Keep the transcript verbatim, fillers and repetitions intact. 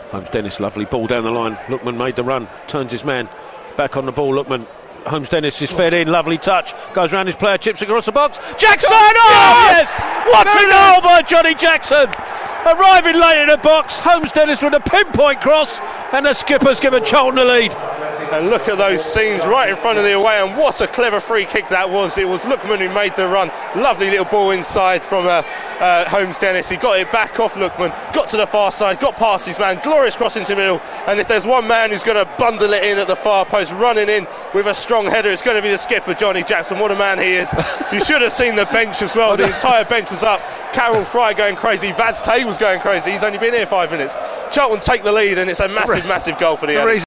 Holmes Dennis, lovely ball down the line. Lookman made the run, turns his man back on the ball. Lookman, Holmes Dennis is fed in, lovely touch, goes round his player, chips across the box. Jackson! Oh yes! What a goal by Johnny Jackson! Arriving late in the box, Holmes Dennis with a pinpoint cross, and the skipper's given Charlton the lead. And look at those scenes right in front of the away, and what a clever free kick that was. It was Lookman who made the run. Lovely little ball inside from uh, uh, Holmes Dennis. He got it back off Lookman, got to the far side, got past his man, glorious cross into the middle. And if there's one man who's going to bundle it in at the far post, running in with a strong header, it's going to be the skipper, Johnny Jackson. What a man he is. You should have seen the bench as well. The entire bench was up. Carroll Fry going crazy. Vaz Tay was going crazy. He's only been here five minutes. Charlton take the lead, and it's a massive, massive goal for the, the